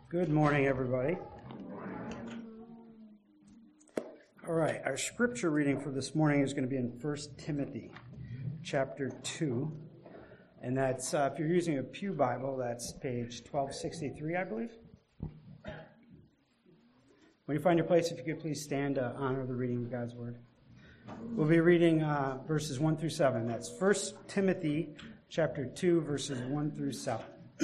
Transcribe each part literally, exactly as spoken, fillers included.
Good morning, everybody. All right, our scripture reading for this morning is going to be in First Timothy chapter two. And that's, uh, if you're using a Pew Bible, that's page twelve sixty-three, I believe. When you find your place, if you could please stand to honor the reading of God's Word. We'll be reading uh, verses one through seven. That's First Timothy chapter two, verses one through seven.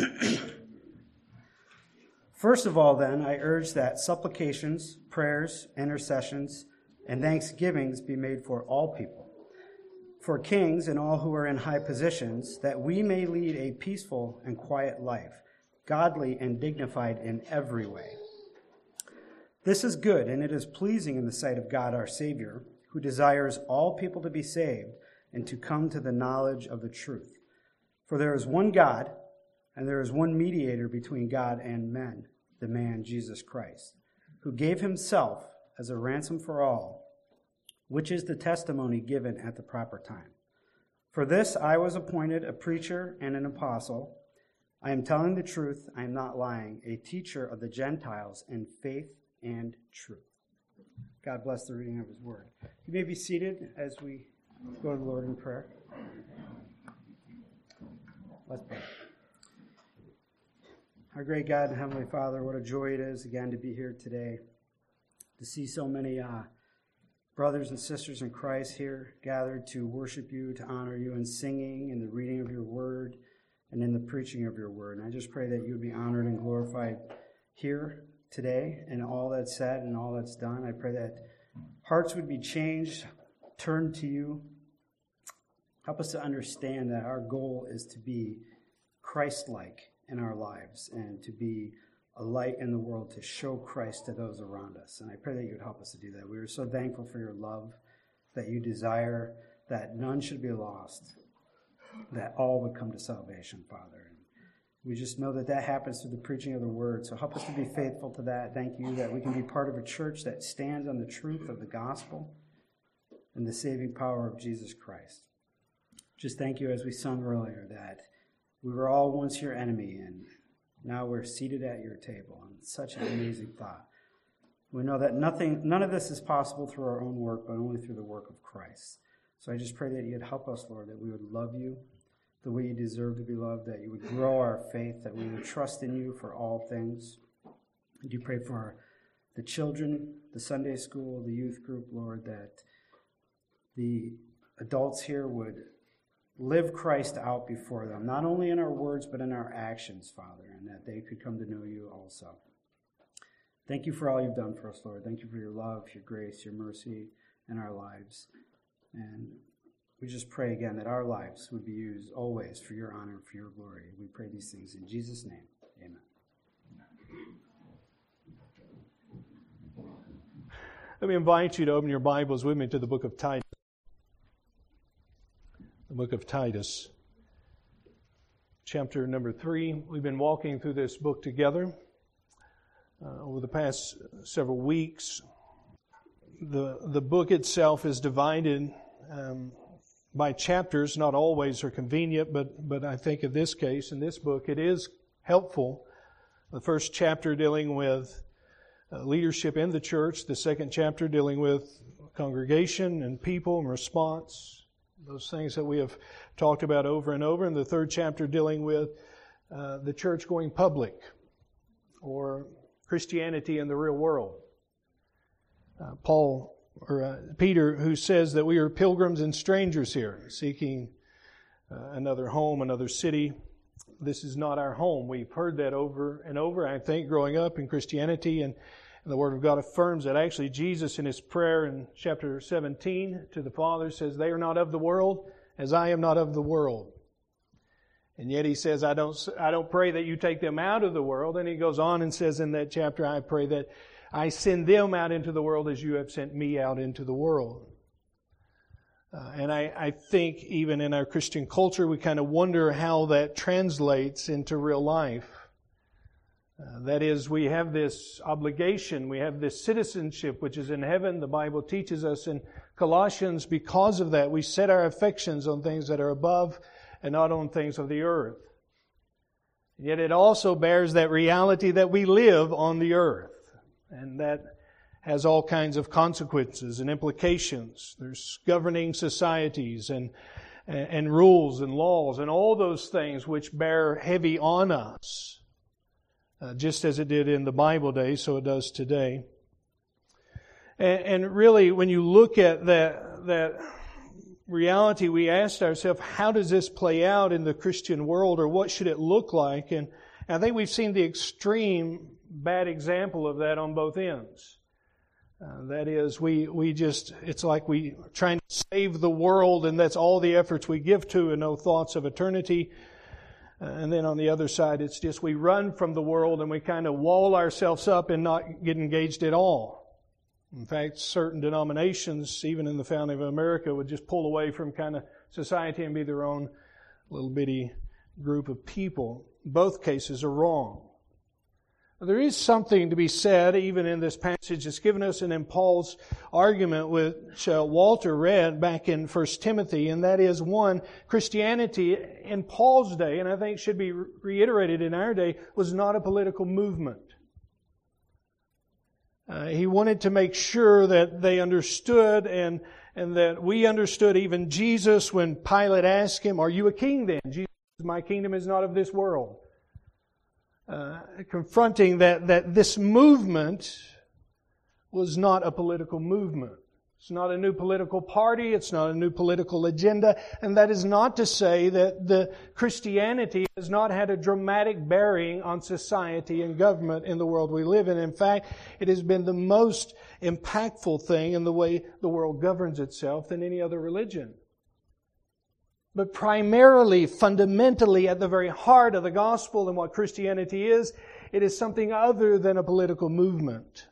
First of all, then, I urge that supplications, prayers, intercessions, and thanksgivings be made for all people, for kings and all who are in high positions, that we may lead a peaceful and quiet life, godly and dignified in every way. This is good, and it is pleasing in the sight of God our Savior, who desires all people to be saved and to come to the knowledge of the truth. For there is one God, and there is one mediator between God and men, the man Jesus Christ, who gave himself as a ransom for all, which is the testimony given at the proper time. For this I was appointed a preacher and an apostle. I am telling the truth, I am not lying, a teacher of the Gentiles in faith and truth. God bless the reading of his word. You may be seated as we go to the Lord in prayer. Let's pray. Our great God and Heavenly Father, what a joy it is again to be here today, to see so many uh, brothers and sisters in Christ here gathered to worship you, to honor you in singing, in the reading of your word, and in the preaching of your word. And I just pray that you would be honored and glorified here today in all that's said and all that's done. I pray that hearts would be changed, turned to you. Help us to understand that our goal is to be Christ-like in our lives and to be a light in the world to show Christ to those around us. And I pray that you would help us to do that. We are so thankful for your love, that you desire that none should be lost, that all would come to salvation, Father. And we just know that that happens through the preaching of the word. So help us to be faithful to that. Thank you that we can be part of a church that stands on the truth of the gospel and the saving power of Jesus Christ. Just thank you, as we sung earlier, that we were all once your enemy, and now we're seated at your table. And it's such an amazing thought. We know that nothing, none of this is possible through our own work, but only through the work of Christ. So I just pray that you'd help us, Lord, that we would love you the way you deserve to be loved, that you would grow our faith, that we would trust in you for all things. I do pray for our, the children, the Sunday school, the youth group, Lord, that the adults here would live Christ out before them, not only in our words, but in our actions, Father, and that they could come to know you also. Thank you for all you've done for us, Lord. Thank you for your love, your grace, your mercy in our lives. And we just pray again that our lives would be used always for your honor and for your glory. We pray these things in Jesus' name. Amen. Let me invite you to open your Bibles with me to the book of Titus. The book of Titus, chapter number three. We've been walking through this book together uh, over the past several weeks. The the book itself is divided um, by chapters. Not always are convenient, but but I think in this case, in this book, it is helpful. The first chapter dealing with uh, leadership in the church. The second chapter dealing with congregation and people and response. Those things that we have talked about over and over. And the third chapter dealing with uh, the church going public, or Christianity in the real world. Uh, Paul, or uh, Peter, who says that we are pilgrims and strangers here, seeking uh, another home, another city. This is not our home. We've heard that over and over, I think, growing up in Christianity, and And the Word of God affirms that. Actually, Jesus in His prayer in chapter seventeen to the Father says, "They are not of the world, as I am not of the world." And yet He says, I don't, I don't pray that you take them out of the world. And He goes on and says in that chapter, I pray that I send them out into the world as you have sent me out into the world. Uh, and I, I think even in our Christian culture, we kind of wonder how that translates into real life. Uh, that is, we have this obligation, we have this citizenship which is in heaven. The Bible teaches us in Colossians, because of that, we set our affections on things that are above and not on things of the earth. Yet it also bears that reality that we live on the earth. And that has all kinds of consequences and implications. There's governing societies and, and rules and laws and all those things which bear heavy on us. Uh, just as it did in the Bible days, so it does today. And, and really, when you look at that, that reality, we asked ourselves, how does this play out in the Christian world, or what should it look like? And I think we've seen the extreme bad example of that on both ends. Uh, that is, we, we just, it's like we are trying to save the world, and that's all the efforts we give to, and no thoughts of eternity. Uh, and then on the other side, it's just we run from the world and we kind of wall ourselves up and not get engaged at all. In fact, certain denominations, even in the founding of America, would just pull away from kind of society and be their own little bitty group of people. Both cases are wrong. There is something to be said, even in this passage that's given us, and in Paul's argument, which uh, Walter read back in First Timothy, and that is, one, Christianity in Paul's day, and I think should be reiterated in our day, was not a political movement. Uh, he wanted to make sure that they understood, and, and that we understood even Jesus when Pilate asked him, "Are you a king then?" Jesus said, "My kingdom is not of this world." Uh, confronting that, that this movement was not a political movement. It's not a new political party. It's not a new political agenda. And that is not to say that the Christianity has not had a dramatic bearing on society and government in the world we live in. In fact, it has been the most impactful thing in the way the world governs itself than any other religion. But primarily, fundamentally, at the very heart of the gospel and what Christianity is, it is something other than a political movement.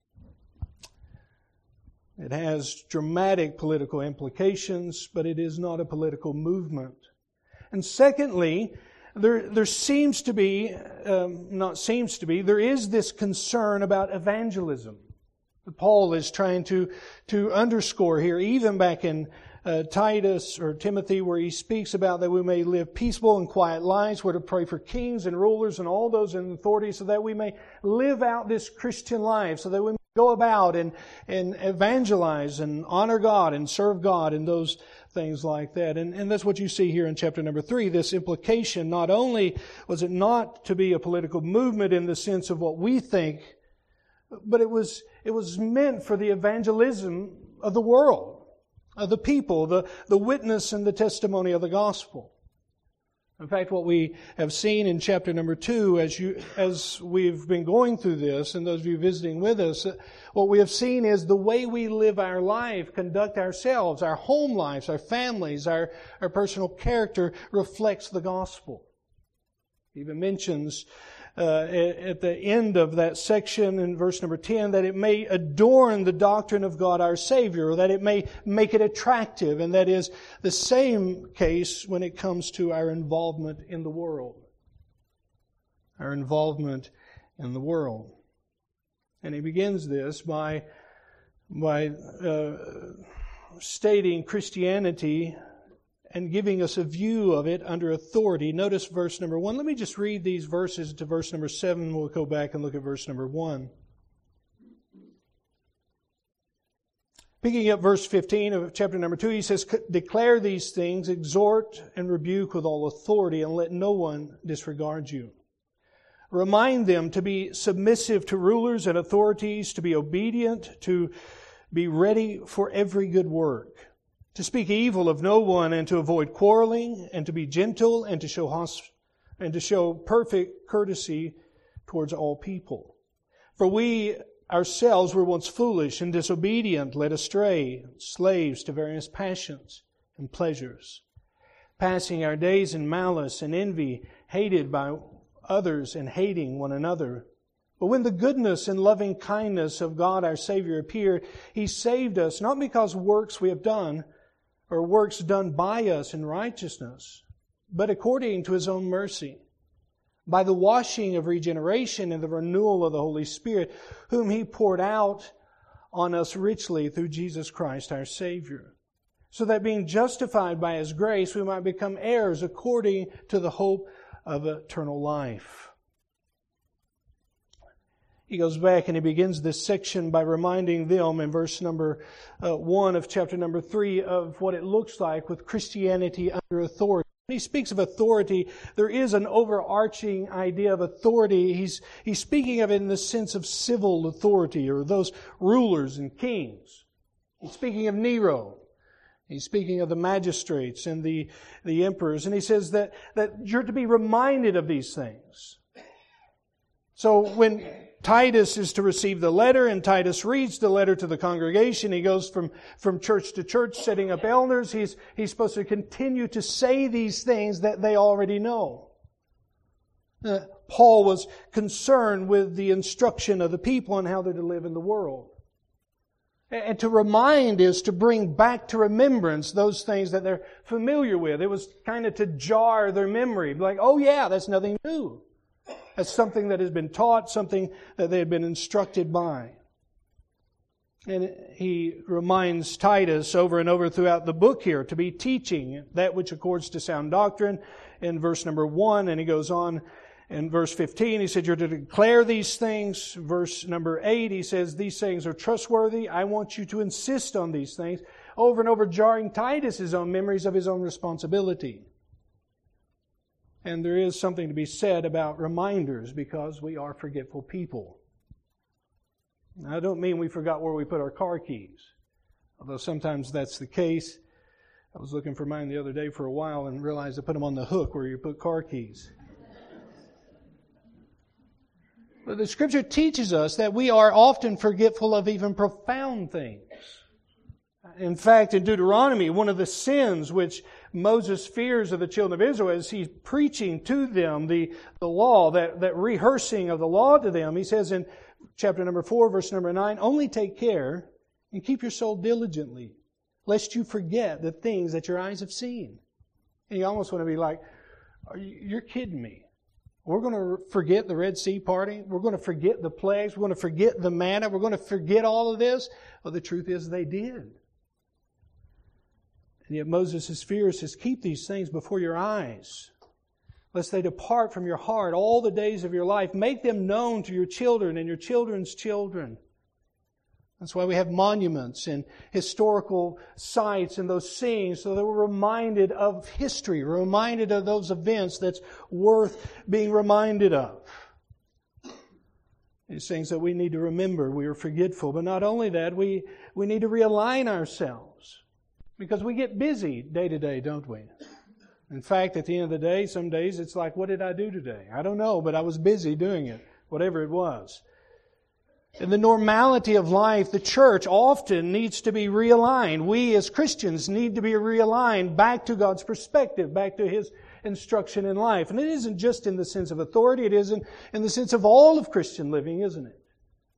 It has dramatic political implications, but it is not a political movement. And secondly, there, there seems to be, um, not seems to be, there is this concern about evangelism that Paul is trying to, to underscore here, even back in Uh, Titus or Timothy, where he speaks about that we may live peaceful and quiet lives. We're to pray for kings and rulers and all those in authority, so that we may live out this Christian life, so that we may go about and, and evangelize and honor God and serve God and those things like that. And, and that's what you see here in chapter number three. This implication, not only was it not to be a political movement in the sense of what we think, but it was, it was meant for the evangelism of the world. Of the people, the, the witness and the testimony of the gospel. In fact, what we have seen in chapter number two, as you, as we've been going through this, and those of you visiting with us, what we have seen is the way we live our life, conduct ourselves, our home lives, our families, our, our personal character reflects the gospel. It even mentions Uh, at the end of that section in verse number ten, that it may adorn the doctrine of God our Savior, or that it may make it attractive, and that is the same case when it comes to our involvement in the world. Our involvement in the world. And he begins this by, by uh, stating Christianity and giving us a view of it under authority. Notice verse number one. Let me just read these verses to verse number seven. We'll go back and look at verse number one. Picking up verse fifteen of chapter number two, he says, "Declare these things, exhort and rebuke with all authority, and let no one disregard you. Remind them to be submissive to rulers and authorities, to be obedient, to be ready for every good work, to speak evil of no one, and to avoid quarreling, and to be gentle, and to show hosp- and to show perfect courtesy towards all people. For we ourselves were once foolish and disobedient, led astray, slaves to various passions and pleasures, passing our days in malice and envy, hated by others and hating one another. But when the goodness and loving kindness of God our Savior appeared, He saved us, not because of works we have done, or works done by us in righteousness, but according to His own mercy, by the washing of regeneration and the renewal of the Holy Spirit, whom He poured out on us richly through Jesus Christ our Savior, so that being justified by His grace, we might become heirs according to the hope of eternal life. He goes back and he begins this section by reminding them in verse number uh, one of chapter number three of what it looks like with Christianity under authority. When he speaks of authority, there is an overarching idea of authority. He's, he's speaking of it in the sense of civil authority, or those rulers and kings. He's speaking of Nero. He's speaking of the magistrates and the, the emperors. And he says that, that you're to be reminded of these things. So when Titus is to receive the letter, and Titus reads the letter to the congregation, he goes from, from church to church setting up elders. He's, he's supposed to continue to say these things that they already know. Uh, Paul was concerned with the instruction of the people and how they're to live in the world. And to remind is to bring back to remembrance those things that they're familiar with. It was kind of to jar their memory. Like, oh yeah, that's nothing new. That's something that has been taught, something that they had been instructed by. And he reminds Titus over and over throughout the book here to be teaching that which accords to sound doctrine in verse number one. And he goes on in verse fifteen, he said, you're to declare these things. Verse number eight, he says, these things are trustworthy. I want you to insist on these things. Over and over, jarring Titus' own memories of his own responsibility. And there is something to be said about reminders, because we are forgetful people. Now, I don't mean we forgot where we put our car keys, although sometimes that's the case. I was looking for mine the other day for a while and realized I put them on the hook where you put car keys. But the Scripture teaches us that we are often forgetful of even profound things. In fact, in Deuteronomy, one of the sins which Moses fears of the children of Israel as he's preaching to them the, the law, that, that rehearsing of the law to them, he says in chapter number four, verse number nine, only take care and keep your soul diligently, lest you forget the things that your eyes have seen. And you almost want to be like, Are you, you're kidding me. We're going to forget the Red Sea parting. We're going to forget the plagues. We're going to forget the manna. We're going to forget all of this. Well, the truth is they did. And yet Moses' fear says, keep these things before your eyes, lest they depart from your heart all the days of your life. Make them known to your children and your children's children. That's why we have monuments and historical sites and those scenes, so that we're reminded of history, we're reminded of those events that's worth being reminded of. These things that we need to remember. We are forgetful. But not only that, we, we need to realign ourselves. Because we get busy day to day, don't we? In fact, at the end of the day, some days it's like, what did I do today? I don't know, but I was busy doing it, whatever it was. In the normality of life, the church often needs to be realigned. We as Christians need to be realigned back to God's perspective, back to His instruction in life. And it isn't just in the sense of authority, it is in, in the sense of all of Christian living, isn't it?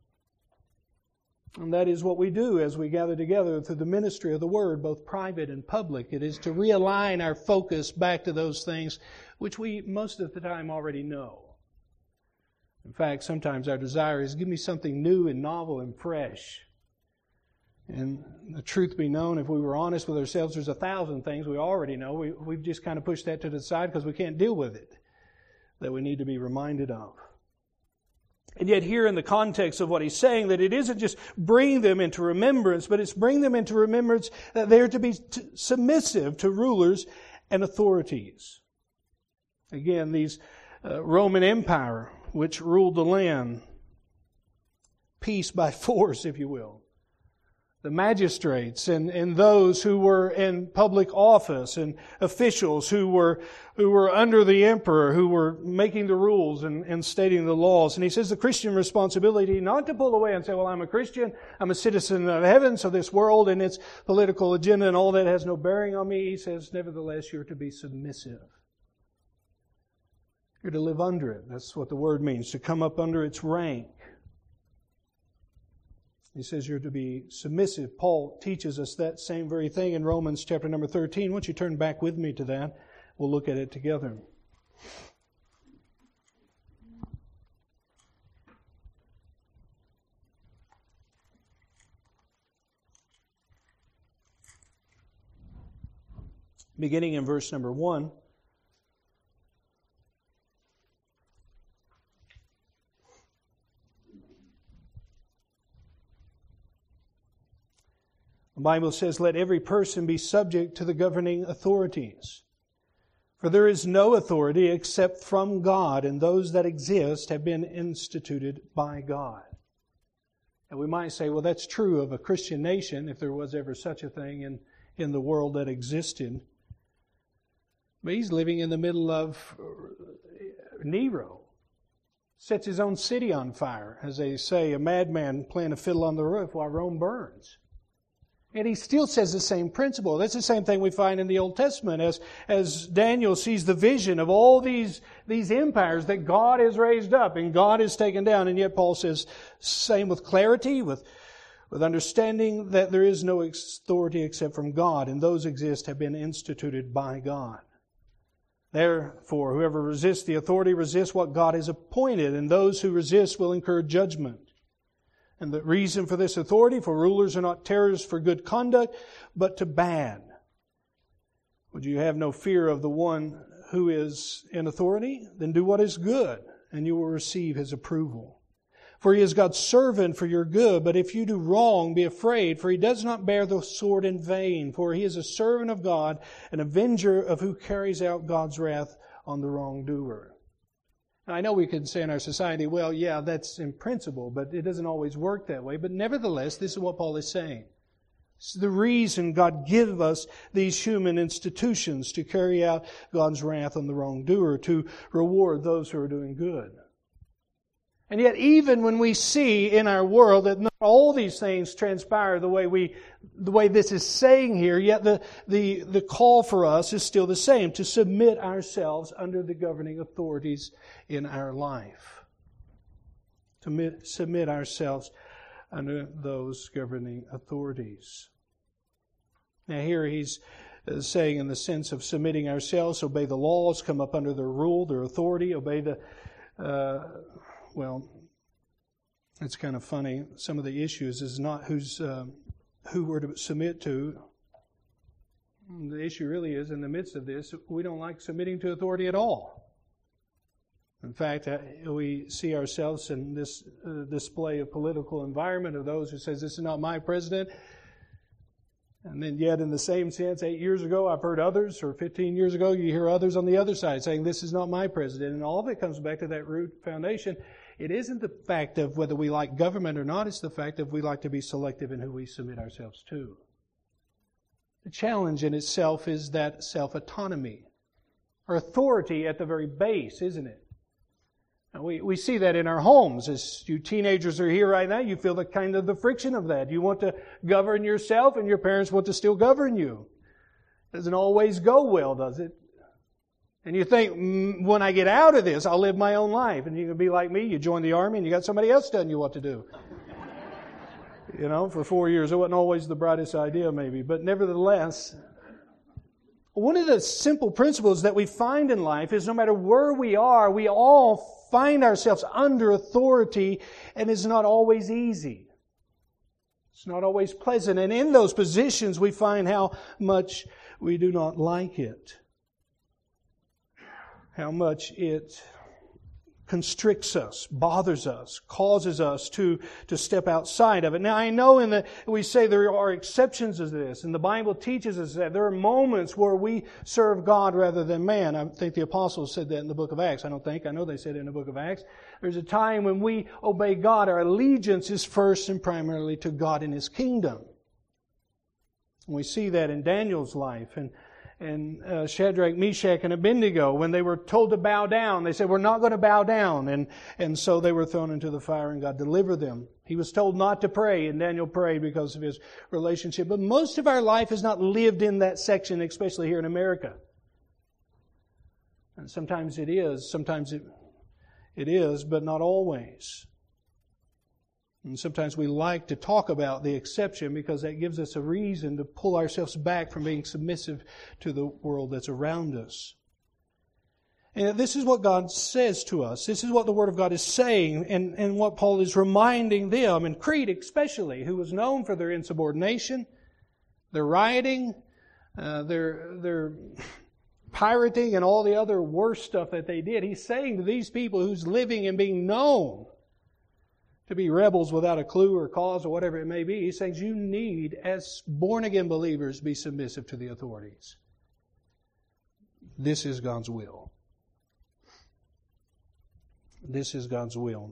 And that is what we do as we gather together through the ministry of the Word, both private and public. It is to realign our focus back to those things which we most of the time already know. In fact, sometimes our desire is, give me something new and novel and fresh. And the truth be known, if we were honest with ourselves, there's a thousand things we already know. We, we've just kind of pushed that to the side because we can't deal with it, that we need to be reminded of. And yet here in the context of what he's saying, that it isn't just bring them into remembrance, but it's bring them into remembrance that they are to be t- submissive to rulers and authorities. Again, these uh, Roman Empire, which ruled the land, peace by force, if you will. The magistrates and, and those who were in public office and officials who were who were under the emperor, who were making the rules and, and stating the laws. And he says the Christian responsibility not to pull away and say, well, I'm a Christian, I'm a citizen of heaven, so this world and its political agenda and all that has no bearing on me. He says, nevertheless, you're to be submissive. You're to live under it. That's what the word means, to come up under its rank. He says you're to be submissive. Paul teaches us that same very thing in Romans chapter number thirteen. Why don't you turn back with me to that? We'll look at it together. Beginning in verse number one. The Bible says, let every person be subject to the governing authorities. For there is no authority except from God, and those that exist have been instituted by God. And we might say, well, that's true of a Christian nation, if there was ever such a thing in, in the world that existed. But he's living in the middle of Nero. Sets his own city on fire. As they say, a madman playing a fiddle on the roof while Rome burns. And he still says the same principle. That's the same thing we find in the Old Testament as, as Daniel sees the vision of all these, these empires that God has raised up and God has taken down. And yet Paul says, same with clarity, with, with understanding that there is no authority except from God, and those exist have been instituted by God. Therefore, whoever resists the authority resists what God has appointed, and those who resist will incur judgment. And the reason for this authority, for rulers are not terrors for good conduct, but to bad. Would you have no fear of the one who is in authority? Then do what is good, and you will receive his approval. For he is God's servant for your good, but if you do wrong, be afraid, for he does not bear the sword in vain, for he is a servant of God, an avenger of who carries out God's wrath on the wrongdoer. I know we could say in our society, well, yeah, that's in principle, but it doesn't always work that way. But nevertheless, this is what Paul is saying. It's the reason God gives us these human institutions to carry out God's wrath on the wrongdoer, to reward those who are doing good. And yet, even when we see in our world that not all these things transpire the way we, the way this is saying here, yet the, the, the call for us is still the same, to submit ourselves under the governing authorities in our life. To submit, submit ourselves under those governing authorities. Now here he's saying in the sense of submitting ourselves, obey the laws, come up under their rule, their authority, obey the... Uh, Well, it's kind of funny. Some of the issues is not who's uh, who we're to submit to. The issue really is, in the midst of this, we don't like submitting to authority at all. In fact, we see ourselves in this uh, display of political environment of those who says, this is not my president. And then yet in the same sense, eight years ago, I've heard others, or fifteen years ago, you hear others on the other side saying, this is not my president. And all of it comes back to that root foundation. It isn't the fact of whether we like government or not, it's the fact of we like to be selective in who we submit ourselves to. The challenge in itself is that self-autonomy, or authority at the very base, isn't it? And we, we see that in our homes. As you teenagers are here right now, you feel the kind of the friction of that. You want to govern yourself and your parents want to still govern you. It doesn't always go well, does it? And you think, mm, when I get out of this, I'll live my own life. And you can be like me, you join the army and you got somebody else telling you what to do. You know, for four years, it wasn't always the brightest idea maybe. But nevertheless, one of the simple principles that we find in life is no matter where we are, we all find ourselves under authority, and it's not always easy. It's not always pleasant. And in those positions, we find how much we do not like it. How much it constricts us, bothers us, causes us to, to step outside of it. Now, I know in the, we say there are exceptions to this, and the Bible teaches us that there are moments where we serve God rather than man. I think the apostles said that in the book of Acts. I don't think, I know they said it in the book of Acts. There's a time when we obey God. Our allegiance is first and primarily to God and His kingdom. And we see that in Daniel's life, and And uh, Shadrach, Meshach, and Abednego, when they were told to bow down, they said, we're not going to bow down. And, and so they were thrown into the fire and God delivered them. He was told not to pray, and Daniel prayed because of his relationship. But most of our life is not lived in that section, especially here in America. And sometimes it is, sometimes it, it is, but not always. And sometimes we like to talk about the exception because that gives us a reason to pull ourselves back from being submissive to the world that's around us. And this is what God says to us. This is what the Word of God is saying, and, and what Paul is reminding them, in Crete especially, who was known for their insubordination, their rioting, uh, their, their pirating, and all the other worse stuff that they did. He's saying to these people who's living and being known to be rebels without a clue or cause or whatever it may be. He's saying you need, as born-again believers, be submissive to the authorities. This is God's will. This is God's will.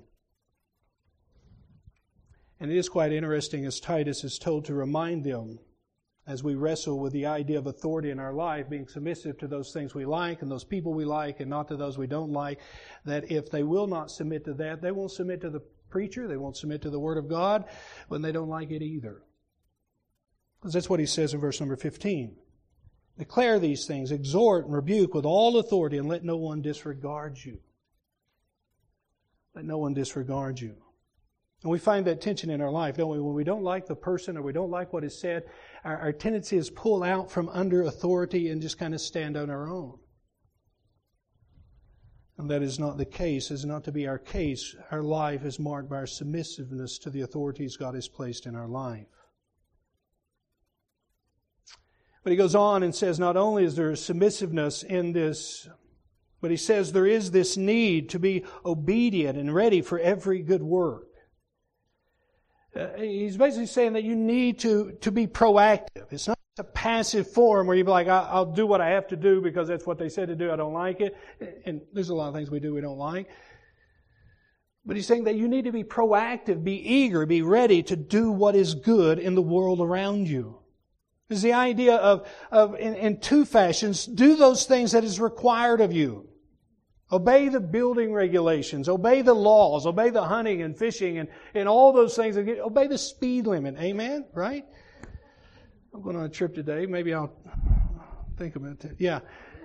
And it is quite interesting as Titus is told to remind them, as we wrestle with the idea of authority in our life, being submissive to those things we like and those people we like and not to those we don't like, that if they will not submit to that, they won't submit to the preacher, they won't submit to the Word of God when they don't like it either. Because that's what he says in verse number fifteen. Declare these things, exhort and rebuke with all authority, and let no one disregard you. Let no one disregard you. And we find that tension in our life, don't we? When we don't like the person or we don't like what is said, our, our tendency is pull out from under authority and just kind of stand on our own. And that is not the case, is not to be our case. Our life is marked by our submissiveness to the authorities God has placed in our life. But he goes on and says not only is there submissiveness in this, but he says there is this need to be obedient and ready for every good work. Uh, he's basically saying that you need to, to be proactive. It's not a passive form where you'd be like, I'll do what I have to do because that's what they said to do. I don't like it. And there's a lot of things we do we don't like. But he's saying that you need to be proactive, be eager, be ready to do what is good in the world around you. There's the idea of, of in, in two fashions, do those things that is required of you. Obey the building regulations, obey the laws, obey the hunting and fishing and, and all those things. Obey the speed limit. Amen? Right? I'm going on a trip today. Maybe I'll think about that. Yeah.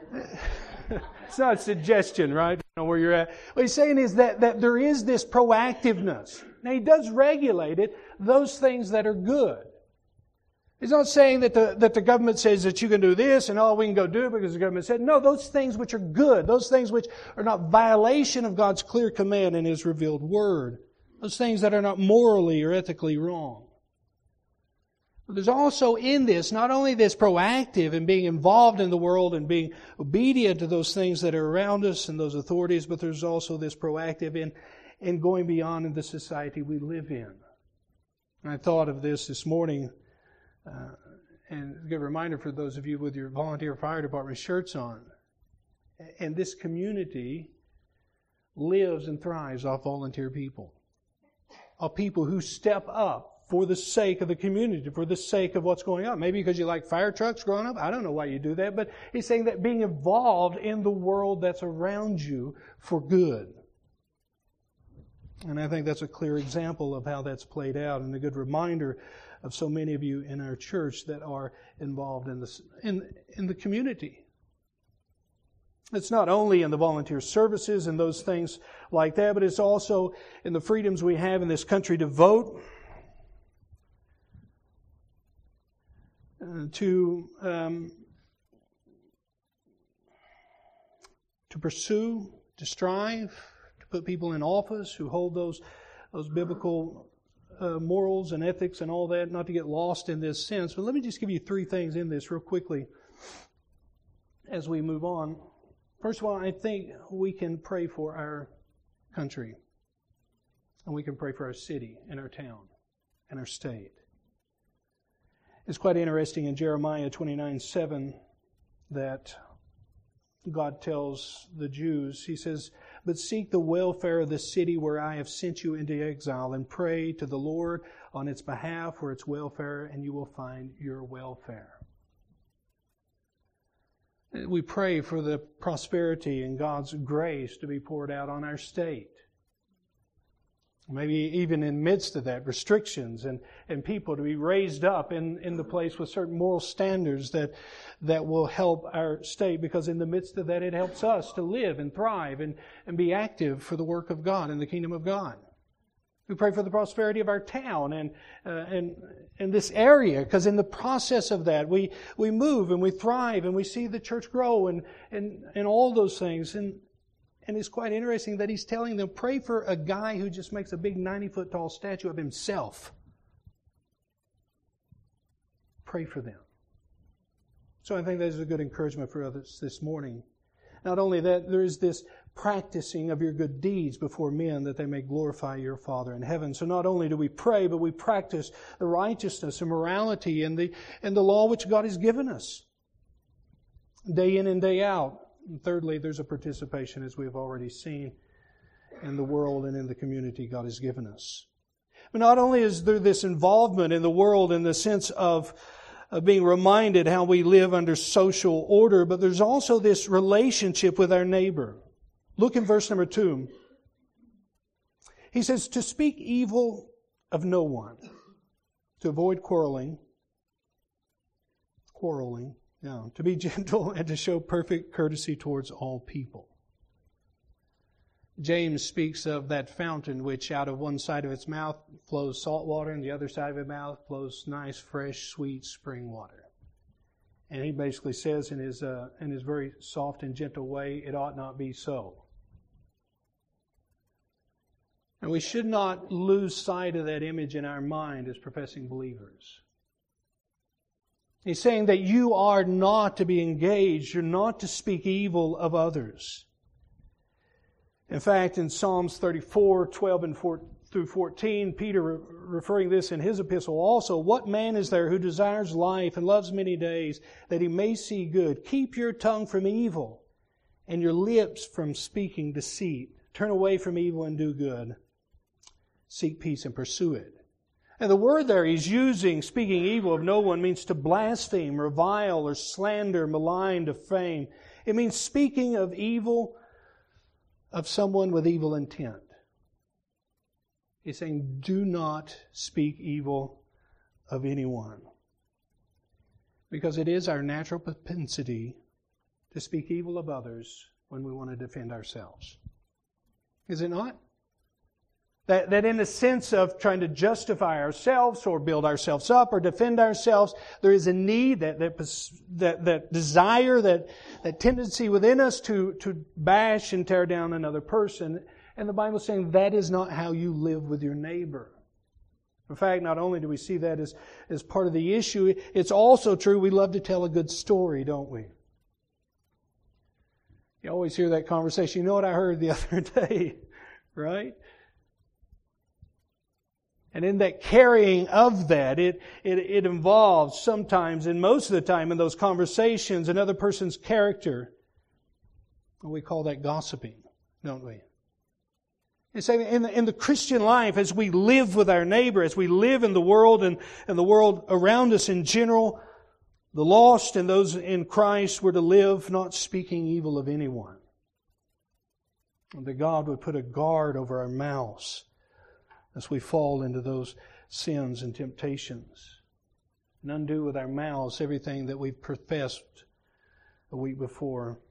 It's not a suggestion, right? You know where you're at. What he's saying is that, that there is this proactiveness. Now, he does regulate it, those things that are good. He's not saying that the, that the government says that you can do this and all we can go do it because the government said. No, those things which are good, those things which are not violation of God's clear command in His revealed Word, those things that are not morally or ethically wrong. But there's also in this, not only this proactive and being involved in the world and being obedient to those things that are around us and those authorities, but there's also this proactive in, in going beyond in the society we live in. And I thought of this this morning. Uh, and a good reminder for those of you with your volunteer fire department shirts on. And this community lives and thrives off volunteer people. Of people who step up for the sake of the community, for the sake of what's going on. Maybe because you like fire trucks growing up. I don't know why you do that. But he's saying that being involved in the world that's around you for good. And I think that's a clear example of how that's played out and a good reminder of so many of you in our church that are involved in this in in the community. It's not only in the volunteer services and those things like that, but it's also in the freedoms we have in this country to vote, uh, to um, to pursue, to strive, to put people in office who hold those those biblical Uh, morals and ethics and all that, not to get lost in this sense. But let me just give you three things in this real quickly as we move on. First of all, I think we can pray for our country. And we can pray for our city and our town and our state. It's quite interesting in Jeremiah twenty-nine seven that God tells the Jews, He says, but seek the welfare of the city where I have sent you into exile and pray to the Lord on its behalf for its welfare, and you will find your welfare. We pray for the prosperity and God's grace to be poured out on our state. Maybe even in midst of that, restrictions and, and people to be raised up in, in the place with certain moral standards that, that will help our state, because in the midst of that it helps us to live and thrive and, and be active for the work of God in the kingdom of God. We pray for the prosperity of our town and uh, and and this area, because in the process of that we, we move and we thrive and we see the church grow and, and, and all those things. And And it's quite interesting that he's telling them, pray for a guy who just makes a big ninety-foot tall statue of himself. Pray for them. So I think that is a good encouragement for us this morning. Not only that, there is this practicing of your good deeds before men, that they may glorify your Father in heaven. So not only do we pray, but we practice the righteousness and morality and the, and the law which God has given us, day in and day out. And thirdly, there's a participation, as we have already seen, in the world and in the community God has given us. But not only is there this involvement in the world in the sense of, of being reminded how we live under social order, but there's also this relationship with our neighbor. Look in verse number two. He says, to speak evil of no one, to avoid quarreling, quarreling, yeah, to be gentle and to show perfect courtesy towards all people. James speaks of that fountain which out of one side of its mouth flows salt water and the other side of its mouth flows nice, fresh, sweet spring water. And he basically says in his uh, in his very soft and gentle way, it ought not be so. And we should not lose sight of that image in our mind as professing believers. He's saying that you are not to be engaged, you're not to speak evil of others. In fact, in Psalms thirty-four, twelve and four through fourteen, Peter referring this in his epistle also, what man is there who desires life and loves many days that he may see good? Keep your tongue from evil and your lips from speaking deceit. Turn away from evil and do good. Seek peace and pursue it. And the word there he's using, speaking evil of no one, means to blaspheme, revile, or slander, malign, defame. It means speaking of evil of someone with evil intent. He's saying, do not speak evil of anyone. Because it is our natural propensity to speak evil of others when we want to defend ourselves. Is it not? That, that in the sense of trying to justify ourselves or build ourselves up or defend ourselves, there is a need, that that, that, that desire, that, that tendency within us to, to bash and tear down another person. And the Bible is saying that is not how you live with your neighbor. In fact, not only do we see that as, as part of the issue, it's also true we love to tell a good story, don't we? You always hear that conversation. You know what I heard the other day, right? And in that carrying of that, it, it, it involves sometimes, and most of the time in those conversations, another person's character. We call that gossiping, don't we? And so in the, in the Christian life, as we live with our neighbor, as we live in the world and, and the world around us in general, the lost and those in Christ were to live not speaking evil of anyone. And that God would put a guard over our mouths as we fall into those sins and temptations, and undo with our mouths everything that we've professed a week before.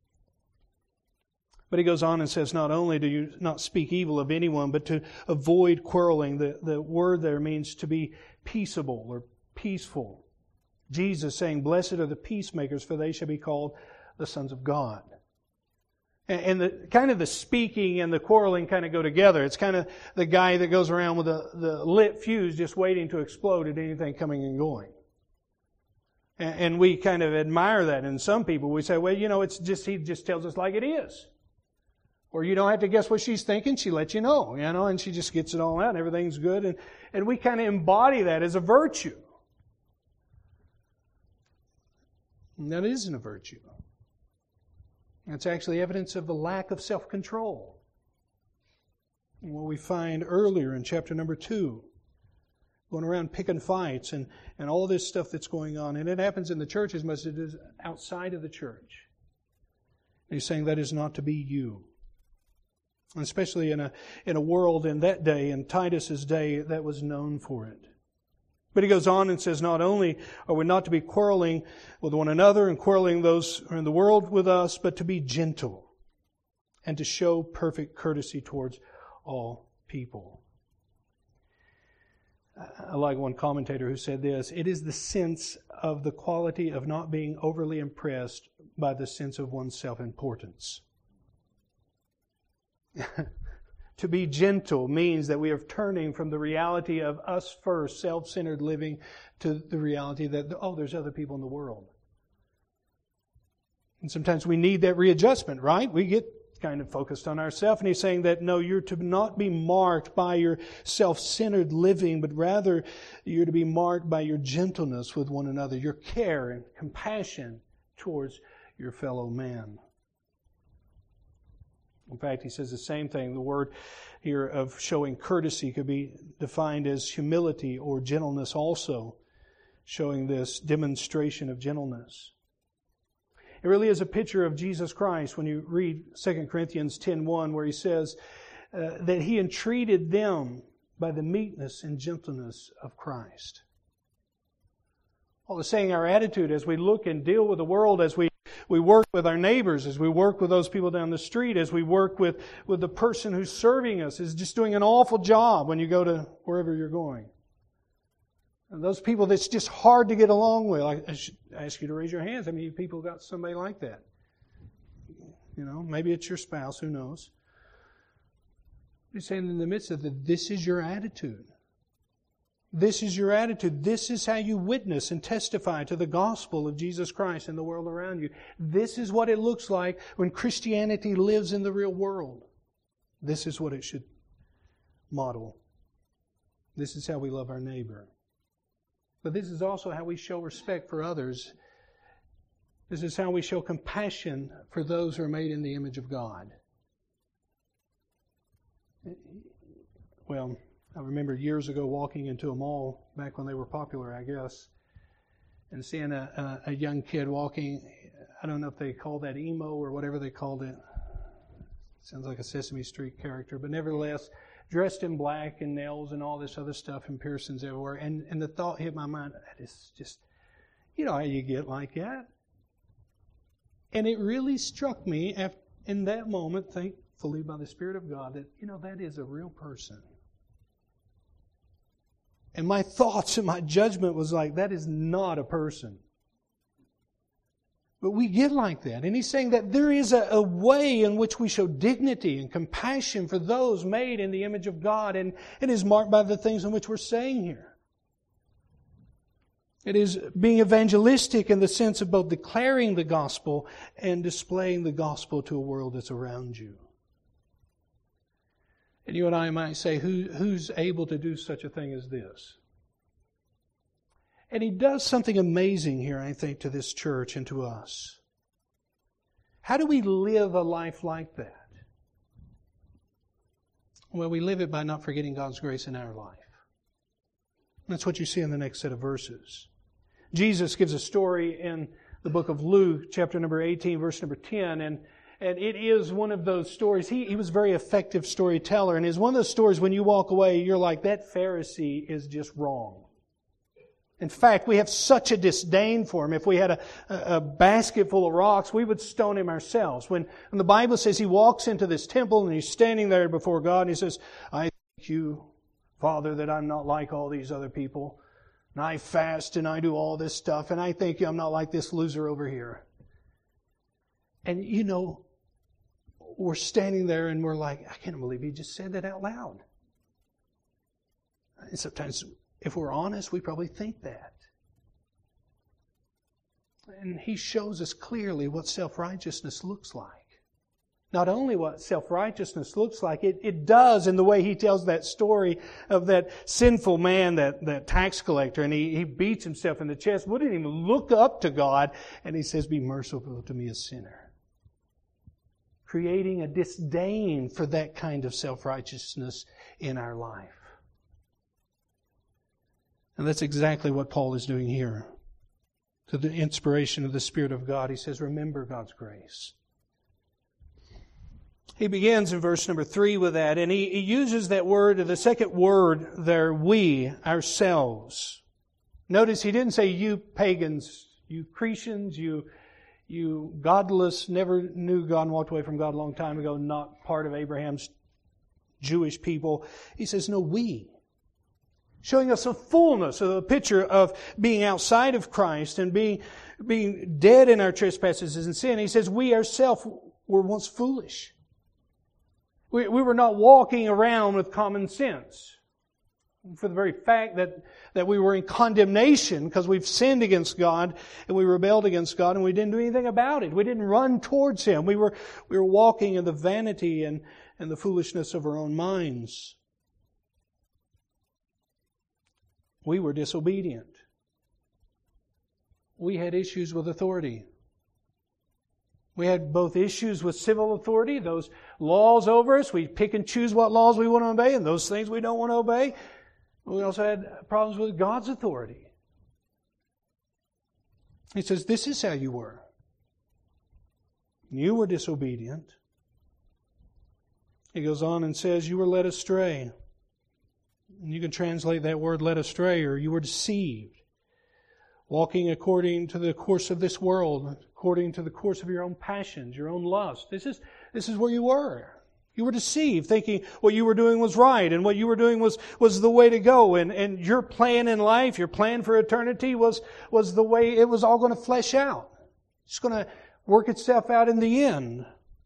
But he goes on and says, not only do you not speak evil of anyone, but to avoid quarreling. The, the word there means to be peaceable or peaceful. Jesus saying, blessed are the peacemakers, for they shall be called the sons of God. And the kind of the speaking and the quarreling kind of go together. It's kind of the guy that goes around with the, the lit fuse just waiting to explode at anything coming and going. And, and we kind of admire that in some people. We say, well, you know, it's just, he just tells us like it is. Or you don't have to guess what she's thinking. She lets you know, you know, and she just gets it all out and everything's good. And, and we kind of embody that as a virtue. And that isn't a virtue. It's actually evidence of a lack of self-control. What we find earlier in chapter number two, going around picking fights and, and all this stuff that's going on. And it happens in the church as much as it is outside of the church. And he's saying that is not to be you. And especially in a, in a world in that day, in Titus's day, that was known for it. But he goes on and says, not only are we not to be quarreling with one another and quarreling those who are in the world with us, but to be gentle and to show perfect courtesy towards all people. I like one commentator who said this, it is the sense of the quality of not being overly impressed by the sense of one's self-importance. To be gentle means that we are turning from the reality of us first, self-centered living, to the reality that, oh, there's other people in the world. And sometimes we need that readjustment, right? We get kind of focused on ourselves. And he's saying that, no, you're to not be marked by your self-centered living, but rather you're to be marked by your gentleness with one another, your care and compassion towards your fellow man. In fact, he says the same thing. The word here of showing courtesy could be defined as humility or gentleness also, showing this demonstration of gentleness. It really is a picture of Jesus Christ when you read Second Corinthians ten one, where he says uh, that he entreated them by the meekness and gentleness of Christ. Paul is saying our attitude as we look and deal with the world, as we, we work with our neighbors, as we work with those people down the street, as we work with, with the person who's serving us, is just doing an awful job when you go to wherever you're going. And those people that's just hard to get along with. I, I should ask you to raise your hands. How many people got somebody like that? You know, maybe it's your spouse, who knows. He's saying in the midst of it, this is your attitude. This is your attitude. This is how you witness and testify to the gospel of Jesus Christ in the world around you. This is what it looks like when Christianity lives in the real world. This is what it should model. This is how we love our neighbor. But this is also how we show respect for others. This is how we show compassion for those who are made in the image of God. Well, I remember years ago walking into a mall, back when they were popular, I guess, and seeing a, a, a young kid walking. I don't know if they call that emo or whatever they called it. Sounds like a Sesame Street character, but nevertheless, dressed in black and nails and all this other stuff and piercings everywhere. And, and the thought hit my mind, that is just, you know how you get like that. And it really struck me after, in that moment, thankfully by the Spirit of God, that, you know, that is a real person. And my thoughts and my judgment was like, that is not a person. But we get like that. And he's saying that there is a, a way in which we show dignity and compassion for those made in the image of God. And it is marked by the things in which we're saying here. It is being evangelistic in the sense of both declaring the gospel and displaying the gospel to a world that's around you. And you and I might say, Who, who's able to do such a thing as this? And he does something amazing here, I think, to this church and to us. How do we live a life like that? Well, we live it by not forgetting God's grace in our life. That's what you see in the next set of verses. Jesus gives a story in the book of Luke, chapter number eighteen, verse number ten, and And it is one of those stories. He, he was a very effective storyteller. And it's one of those stories when you walk away, you're like, that Pharisee is just wrong. In fact, we have such a disdain for him. If we had a, a, a basket full of rocks, we would stone him ourselves. When, when the Bible says he walks into this temple and he's standing there before God and he says, I thank you, Father, that I'm not like all these other people. And I fast and I do all this stuff. And I thank you I'm not like this loser over here. And you know, we're standing there and we're like, I can't believe he just said that out loud. And sometimes, if we're honest, we probably think that. And he shows us clearly what self-righteousness looks like. Not only what self-righteousness looks like, it, it does in the way he tells that story of that sinful man, that, that tax collector, and he, he beats himself in the chest, wouldn't even look up to God, and he says, be merciful to me, a sinner. Creating a disdain for that kind of self-righteousness in our life. And that's exactly what Paul is doing here. To the inspiration of the Spirit of God, he says, remember God's grace. He begins in verse number three with that, and he, he uses that word, the second word there, we, ourselves. Notice he didn't say you pagans, you Cretians, you, you godless, never knew God and walked away from God a long time ago, not part of Abraham's Jewish people. He says, no, we. Showing us a fullness, a picture of being outside of Christ and being, being dead in our trespasses and sin. He says, we ourselves were once foolish. We, we were not walking around with common sense. For the very fact that, that we were in condemnation because we've sinned against God and we rebelled against God and we didn't do anything about it. We didn't run towards Him. We were, we were walking in the vanity and, and the foolishness of our own minds. We were disobedient. We had issues with authority. We had both issues with civil authority, those laws over us. We pick and choose what laws we want to obey and those things we don't want to obey. We also had problems with God's authority. He says, this is how you were. You were disobedient. He goes on and says, you were led astray. And you can translate that word led astray, or you were deceived. Walking according to the course of this world, according to the course of your own passions, your own lust. This is, this is where you were. You were deceived, thinking what you were doing was right and what you were doing was, was the way to go. And, and your plan in life, your plan for eternity was, was the way it was all going to flesh out. It's going to work itself out in the end.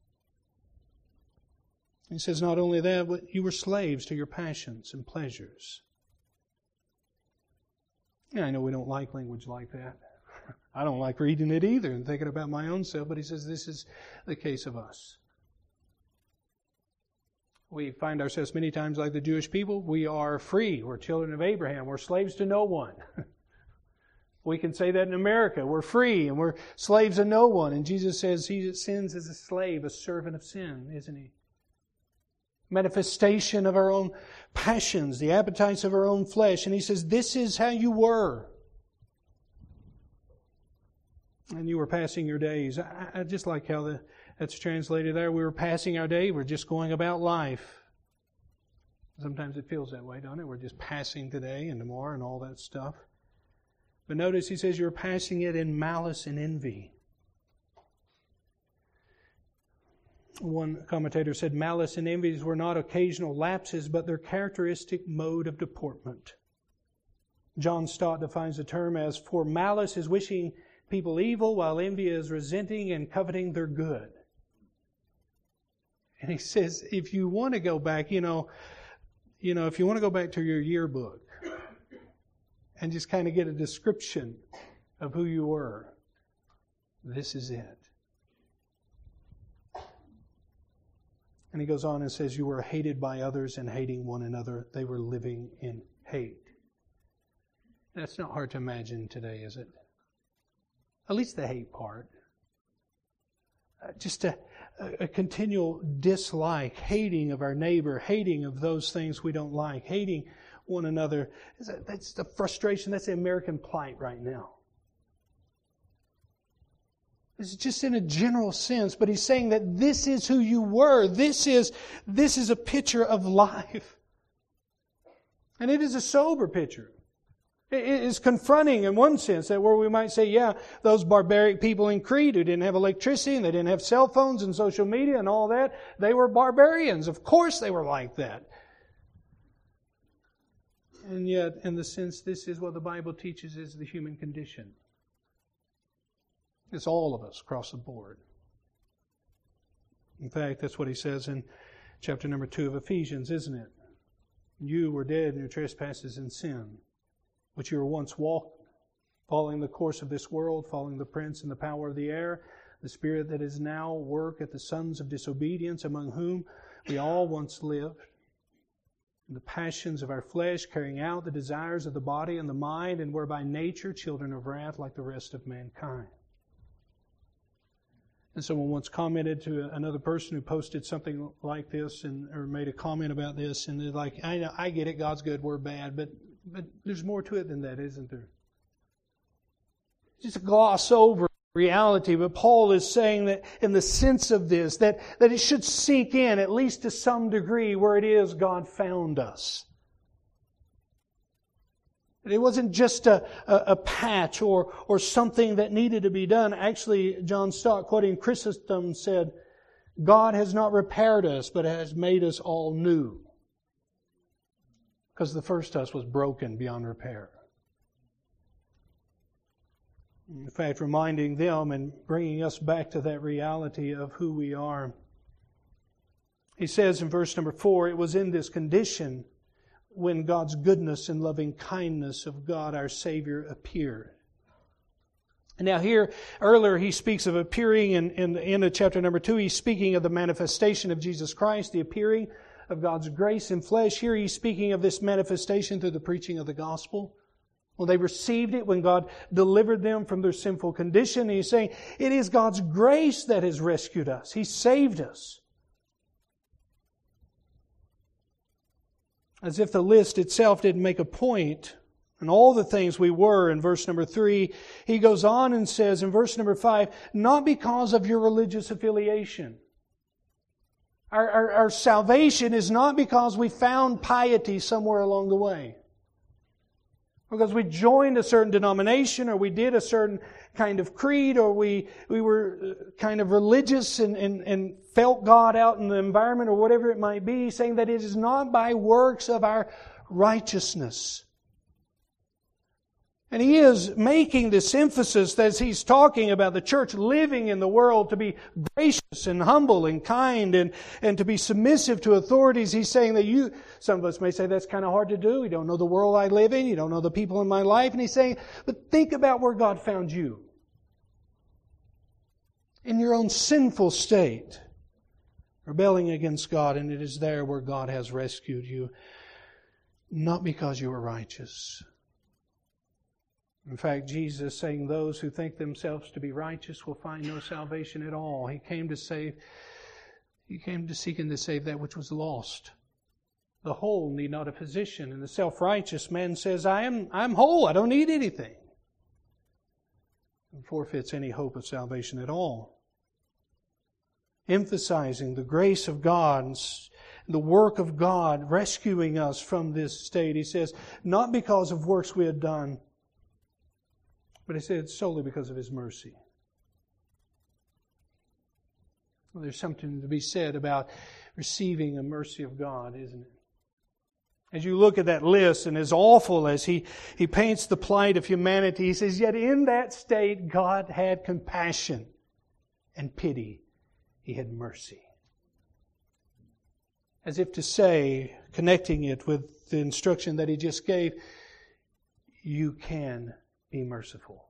He says not only that, but you were slaves to your passions and pleasures. Yeah, I know we don't like language like that. I don't like reading it either and thinking about my own self, but he says this is the case of us. We find ourselves many times like the Jewish people. We are free. We're children of Abraham. We're slaves to no one. We can say that in America. We're free and we're slaves of no one. And Jesus says he that sins is a slave, a servant of sin, isn't he? Manifestation of our own passions, the appetites of our own flesh. And he says, this is how you were. And you were passing your days. I, I just like how the, that's translated there. We were passing our day. We're just going about life. Sometimes it feels that way, don't it? We're just passing today and tomorrow and all that stuff. But notice he says you're passing it in malice and envy. One commentator said malice and envies were not occasional lapses, but their characteristic mode of deportment. John Stott defines the term as, for malice is wishing people evil, while envy is resenting and coveting their good. And he says, if you want to go back, you know, you know, if you want to go back to your yearbook and just kind of get a description of who you were, this is it. And he goes on and says, you were hated by others and hating one another. They were living in hate. That's not hard to imagine today, is it? At least the hate part. Uh, just a, a, a continual dislike, hating of our neighbor, hating of those things we don't like, hating one another. That's the frustration. That's the American plight right now. It's just in a general sense, but he's saying that this is who you were. This is, this is a picture of life. And it is a sober picture. It is confronting in one sense, that where we might say, yeah, those barbaric people in Crete who didn't have electricity and they didn't have cell phones and social media and all that, they were barbarians. Of course they were like that. And yet, in the sense, this is what the Bible teaches is the human condition. It's all of us across the board. In fact, that's what he says in chapter number two of Ephesians, isn't it? You were dead in your trespasses and sin, which you were once walking, following the course of this world, following the prince and the power of the air, the spirit that is now work at the sons of disobedience, among whom we all once lived, in the passions of our flesh, carrying out the desires of the body and the mind, and were by nature children of wrath like the rest of mankind. And someone once commented to another person who posted something like this and or made a comment about this, and they're like, I know, I get it, God's good, we're bad, but but there's more to it than that, isn't there? Just a gloss over reality, but Paul is saying that in the sense of this, that, that it should sink in, at least to some degree, where it is God found us. It wasn't just a, a, a patch or, or something that needed to be done. Actually, John Stott, quoting Chrysostom, said, God has not repaired us, but has made us all new. Because the first us was broken beyond repair. In fact, reminding them and bringing us back to that reality of who we are. He says in verse number four, it was in this condition when God's goodness and loving kindness of God our Savior appeared. And now here, earlier he speaks of appearing in, in the end of chapter number two. He's speaking of the manifestation of Jesus Christ, the appearing of God's grace in flesh. Here he's speaking of this manifestation through the preaching of the gospel. Well, they received it when God delivered them from their sinful condition. And he's saying it is God's grace that has rescued us. He saved us. As if the list itself didn't make a point, and all the things we were in verse number three, he goes on and says in verse number five, not because of your religious affiliation. Our, our, our salvation is not because we found piety somewhere along the way. Because we joined a certain denomination, or we did a certain kind of creed, or we, we were kind of religious and, and, and felt God out in the environment, or whatever it might be, saying that it is not by works of our righteousness. And he is making this emphasis as he's talking about the church living in the world to be gracious and humble and kind and, and to be submissive to authorities. He's saying that you, some of us may say that's kind of hard to do. You don't know the world I live in. You don't know the people in my life. And he's saying, but think about where God found you. In your own sinful state, rebelling against God, and it is there where God has rescued you. Not because you were righteous. In fact, Jesus saying those who think themselves to be righteous will find no salvation at all. He came to save, He came to seek and to save that which was lost. The whole need not a physician. And the self-righteous man says, I am, I'm whole, I don't need anything. And forfeits any hope of salvation at all. Emphasizing the grace of God and the work of God rescuing us from this state. He says, not because of works we had done, but he said it's solely because of His mercy. Well, there's something to be said about receiving the mercy of God, isn't it? As you look at that list, and as awful as he, he paints the plight of humanity, he says, yet in that state God had compassion and pity. He had mercy. As if to say, connecting it with the instruction that he just gave, you can be merciful.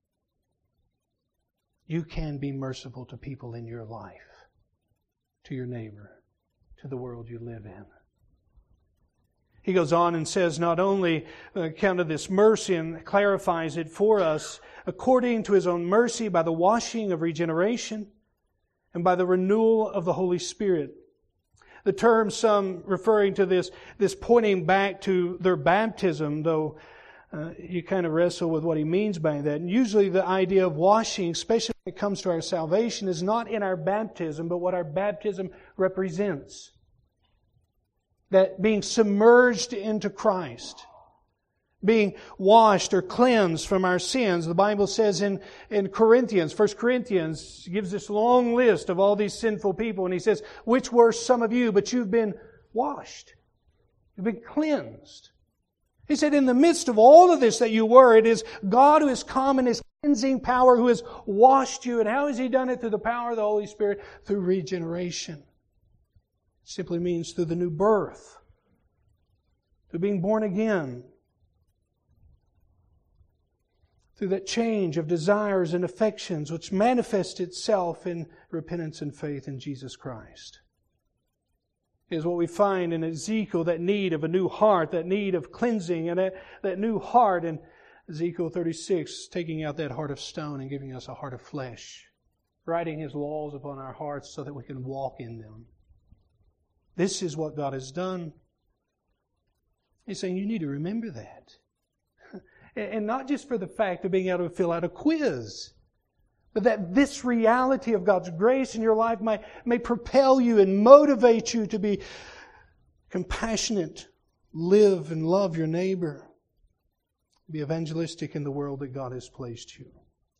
You can be merciful to people in your life, to your neighbor, to the world you live in. He goes on and says not only account of this mercy and clarifies it for us according to His own mercy by the washing of regeneration and by the renewal of the Holy Spirit. The term, some referring to this, this pointing back to their baptism, though Uh, you kind of wrestle with what he means by that. And usually the idea of washing, especially when it comes to our salvation, is not in our baptism, but what our baptism represents. That being submerged into Christ, being washed or cleansed from our sins. The Bible says in, in Corinthians, First Corinthians, gives this long list of all these sinful people. And he says, which were some of you, but you've been washed. You've been cleansed. He said, in the midst of all of this that you were, it is God who has come in His cleansing power, who has washed you. And how has He done it? Through the power of the Holy Spirit, through regeneration. It simply means through the new birth, through being born again, through that change of desires and affections which manifests itself in repentance and faith in Jesus Christ. Is what we find in Ezekiel, that need of a new heart, that need of cleansing, and that, that new heart in Ezekiel thirty-six, taking out that heart of stone and giving us a heart of flesh, writing His laws upon our hearts so that we can walk in them. This is what God has done. He's saying you need to remember that. And not just for the fact of being able to fill out a quiz, but that this reality of God's grace in your life may, may propel you and motivate you to be compassionate, live and love your neighbor, be evangelistic in the world that God has placed you.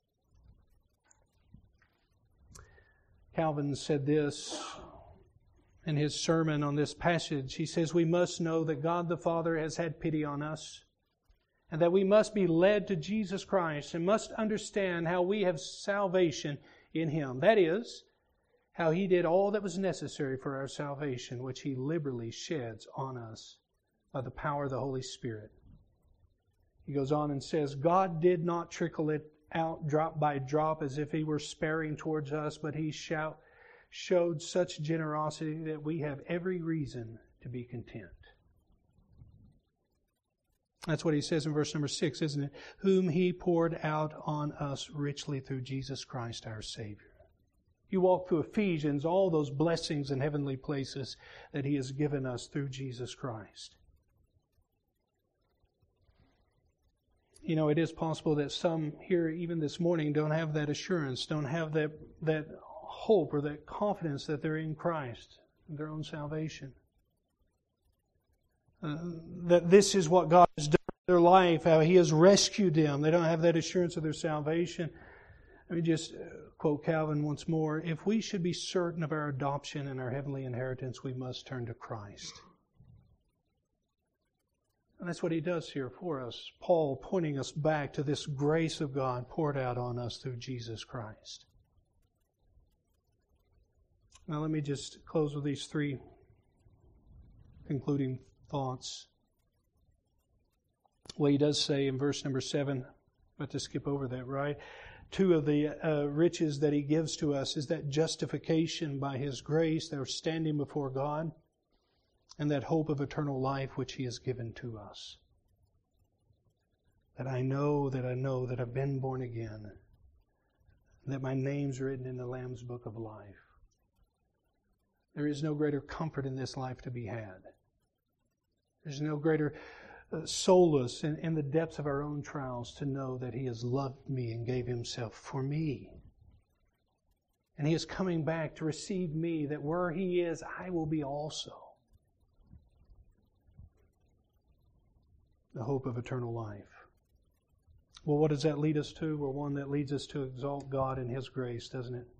Calvin said this in his sermon on this passage. He says, we must know that God the Father has had pity on us, and that we must be led to Jesus Christ and must understand how we have salvation in Him. That is, how He did all that was necessary for our salvation, which He liberally sheds on us by the power of the Holy Spirit. He goes on and says, God did not trickle it out drop by drop as if He were sparing towards us, but He shout, showed such generosity that we have every reason to be content. That's what he says in verse number six, isn't it? Whom He poured out on us richly through Jesus Christ our Savior. You walk through Ephesians, all those blessings in heavenly places that He has given us through Jesus Christ. You know, it is possible that some here even this morning don't have that assurance, don't have that, that hope or that confidence that they're in Christ, their own salvation. Uh, that this is what God has done in their life, how He has rescued them. They don't have that assurance of their salvation. Let me just quote Calvin once more. If we should be certain of our adoption and our heavenly inheritance, we must turn to Christ. And that's what he does here for us. Paul pointing us back to this grace of God poured out on us through Jesus Christ. Now let me just close with these three concluding thoughts. Well, he does say in verse number seven, but to skip over that, right? Two of the uh, riches that He gives to us is that justification by His grace, that we're standing before God, and that hope of eternal life which He has given to us. That I know, that I know that I've been born again, that my name's written in the Lamb's book of life. There is no greater comfort in this life to be had. There's no greater uh, solace in, in the depths of our own trials to know that He has loved me and gave Himself for me. And He is coming back to receive me, that where He is, I will be also. The hope of eternal life. Well, what does that lead us to? Well, one, that leads us to exalt God in His grace, doesn't it?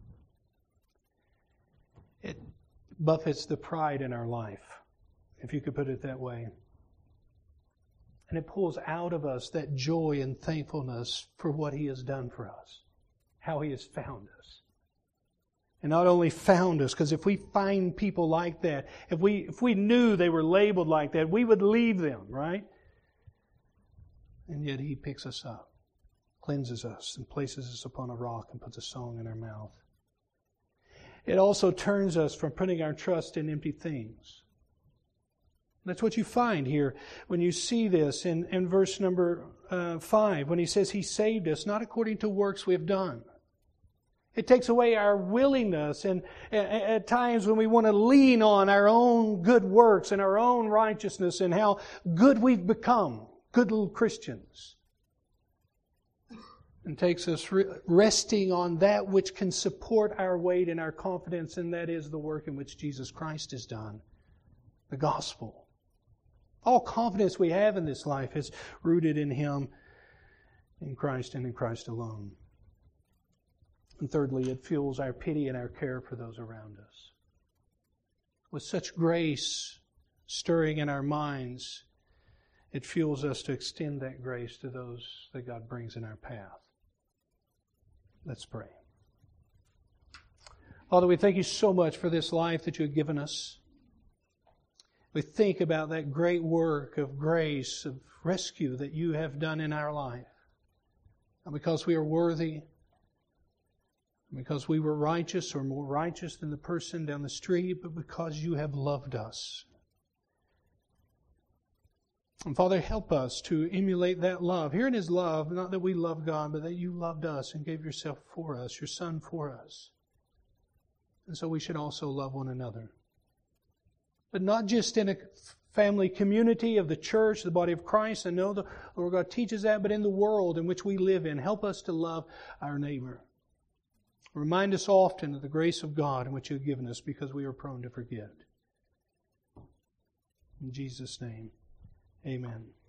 It buffets the pride in our life, if you could put it that way. And it pulls out of us that joy and thankfulness for what He has done for us, how He has found us. And not only found us, because if we find people like that, if we if we knew they were labeled like that, we would leave them, right? And yet He picks us up, cleanses us, and places us upon a rock and puts a song in our mouth. It also turns us from putting our trust in empty things. That's what you find here when you see this in, in verse number uh, five, when He says He saved us, not according to works we have done. It takes away our willingness, and at times when we want to lean on our own good works and our own righteousness and how good we've become, good little Christians. And takes us re- resting on that which can support our weight and our confidence, and that is the work in which Jesus Christ has done, the gospel. All confidence we have in this life is rooted in Him, in Christ and in Christ alone. And thirdly, it fuels our pity and our care for those around us. With such grace stirring in our minds, it fuels us to extend that grace to those that God brings in our path. Let's pray. Father, we thank You so much for this life that You have given us. We think about that great work of grace, of rescue that You have done in our life. Not because we are worthy, because we were righteous or more righteous than the person down the street, but because You have loved us. And Father, help us to emulate that love. Here in His love, not that we love God, but that You loved us and gave Yourself for us, Your Son for us. And so we should also love one another. But not just in a family community of the church, the body of Christ. I know the Lord God teaches that, but in the world in which we live in. Help us to love our neighbor. Remind us often of the grace of God in which You have given us, because we are prone to forget. In Jesus' name, amen.